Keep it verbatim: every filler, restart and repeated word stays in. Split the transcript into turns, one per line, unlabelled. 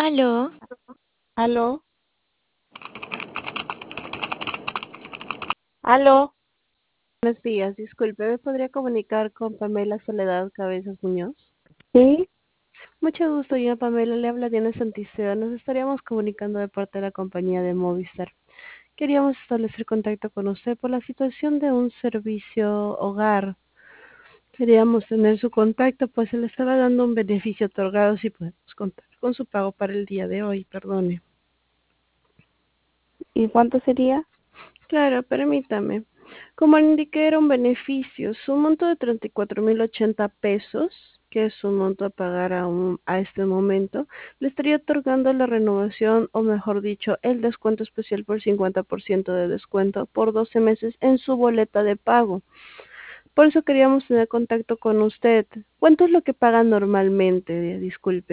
Aló,
Aló, aló.
Buenos días, disculpe, ¿me podría comunicar con Pamela Soledad Cabezas Muñoz?
Sí,
Mucho gusto, yo Pamela, le habla Diana Santiceda. Nos estaríamos comunicando de parte de la compañía de Movistar. Queríamos establecer contacto con usted por la situación de un servicio hogar. Queríamos tener su contacto, pues se le estaba dando un beneficio otorgado si podemos contar con su pago para el día de hoy, perdone.
¿y cuánto sería?
Claro, permítame. Como le indiqué, era un beneficio. Su monto de treinta y cuatro mil ochenta pesos, que es un monto a pagar a, un- a este momento, le estaría otorgando la renovación, o mejor dicho, el descuento especial por cincuenta por ciento de descuento por doce meses en su boleta de pago. Por eso queríamos tener contacto con usted. ¿Cuánto es lo que paga normalmente? Disculpe.